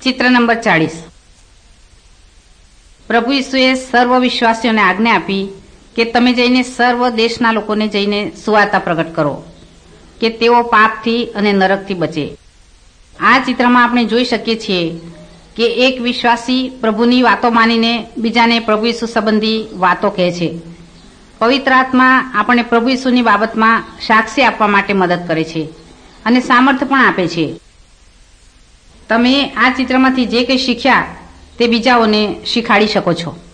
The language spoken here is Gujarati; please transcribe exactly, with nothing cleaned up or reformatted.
ચિત્ર નંબર ચાળીસ. પ્રભુ ઈસુએ સર્વ વિશ્વાસીઓને આજ્ઞા આપી કે તમે જઈને સર્વ દેશના લોકોને જઈને સુવાર્તા પ્રગટ કરો કે તેઓ પાપથી અને નરકથી બચે. આ ચિત્રમાં આપણે જોઈ શકીએ છીએ કે એક વિશ્વાસી પ્રભુની વાતો માનીને બીજાને પ્રભુ ઈસુ સંબંધી વાતો કહે છે. પવિત્ર આત્મા આપણને પ્રભુ ઈસુની બાબતમાં સાક્ષી આપવા માટે મદદ કરે છે અને સામર્થ્ય પણ આપે છે. તમે આ ચિત્રમાંથી જે કંઈ શીખ્યા તે બીજાઓને શીખવાડી શકો છો.